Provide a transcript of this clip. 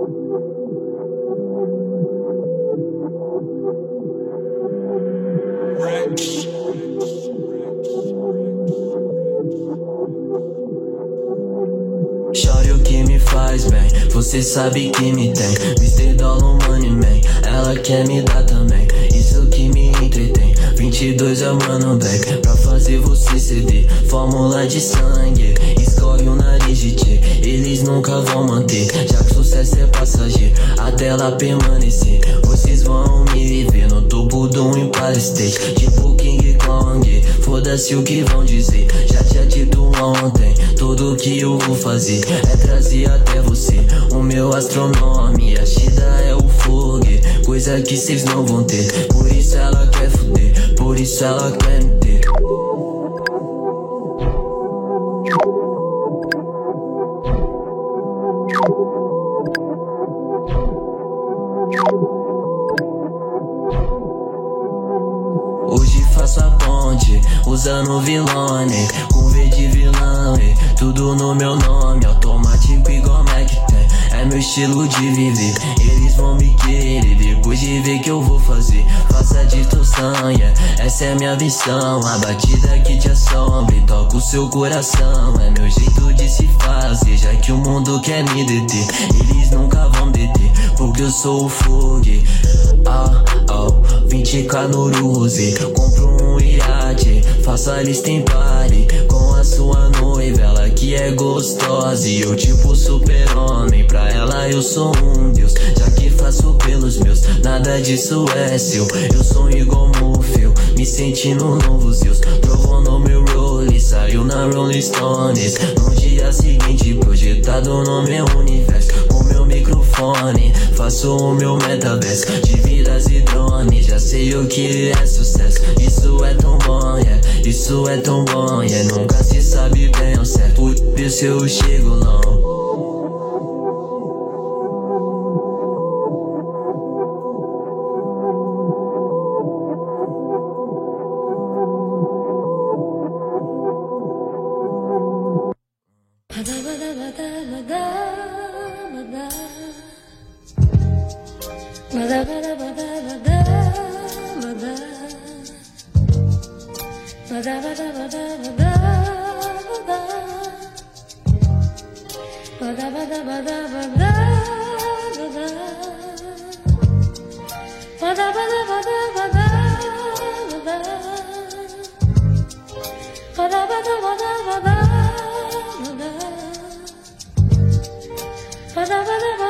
Chore o que me faz bem, você sabe que me tem. Mr. Dollar Money Man, ela quer me dar também. Isso que me entretém, 22 é o mano back, pra fazer você ceder. Fórmula de sangue, escolhe o nariz de ti. Eles nunca vão manter, já que sucesso é passageiro, até lá permanecer. Vocês vão me ver no topo do Empire State, tipo King Kong. Foda-se o que vão dizer, já tinha dito ontem. Tudo que eu vou fazer é trazer até você o meu astronome. A Shida é o fogue, coisa que cês não vão ter. Por isso ela quer fuder, por isso ela quer me ter. Hoje faço a ponte, usando vilone, com V de vilão, tudo no meu nome, automático igual Mac tem. É meu estilo de viver, eles vão me querer depois de ver que eu vou fazer. Faça a distorção, yeah, essa é minha visão. A batida que te assombra e toca o seu coração. É meu jeito de se fazer, já que o mundo quer me deter. Eles nunca vão deter, porque eu sou o fogue. 20k no Ruze, compro um iate, faço a lista em pare com a sua noiva, ela que é gostosa e eu tipo super-homem. Pra ela eu sou um deus, já que faço pelos meus, nada disso é seu. Eu sou igual Morfeu, me sentindo novo Zeus. Trovou no meu role, saiu na Rolling Stones. No dia seguinte projetado no meu universo, com meu microfone faço o meu metaverso de vidas e drones. Já sei o que é sucesso, isso é tão bom, yeah, isso é tão bom, yeah. Nunca se sabe bem ao certo, por isso eu chego longe. Ba da ba da